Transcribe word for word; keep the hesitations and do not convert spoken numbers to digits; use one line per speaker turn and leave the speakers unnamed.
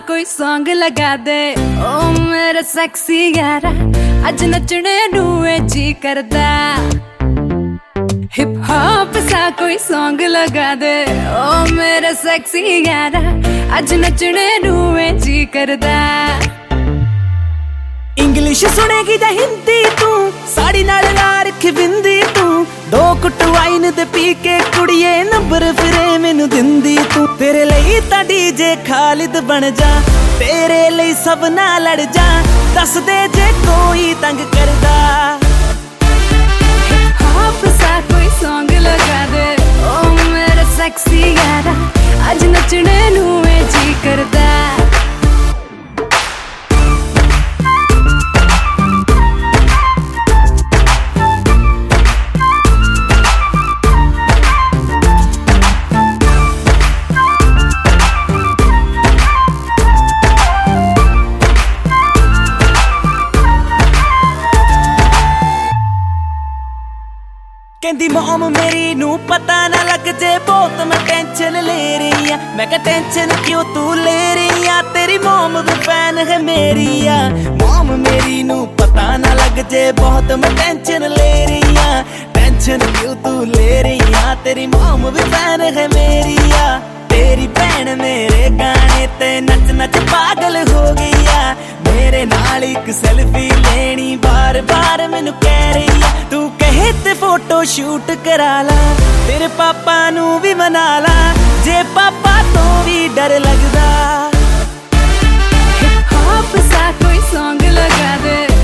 कोई सॉन्ग लगा दे ओ मेरा सेक्सी यारा, अज नचने नूए जी करदा। हिप हॉप सा कोई सॉन्ग लगा दे ओ मेरा सेक्सी यारा, अज नचने नूए जी करदा।
इंग्लिश सुनेगी या हिंदी तू, साड़ी नाल ला रखी बिंदी तू, दो कुट वाइन दे पी के कुड़िए नंबर फिरे मैनू दिंदी तू। तेरे लिए तां डीजे खालिद बन जा, तेरे लिए सब ना लड़ जा, दस दे जे कोई तंग करदा।
हिप हॉप सा कोई सॉन्ग लगा दे ओ मेरा सेक्सी यारा, अज नचने नूए जी करदा।
कहंदी मोम मेरी नू पता ना लग जे बहुत मैं टेंशन ले रही आ। मैं कहा टेंशन क्यों तू ले रही आ, तेरी मोम भी फैन है मेरी आ। मोम मेरी नू पता ना लग जे बहुत मैं टेंशन ले रही आ। टेंशन क्यों तू ले रही आ, तेरी मोम भी फैन है मेरी आ। तेरी भैन मेरे गाने ते नच नच पागल हो गई आ। मेरे नाल एक सेल्फी लेनी बार बार मैनू कह रही आ। तू कहे ते फोटो शूट करा ला, तेरे पापा नू भी मना ला, जे पापा तो भी डर लगदा।
हिप हॉप सा कोई सॉन्ग लगा दे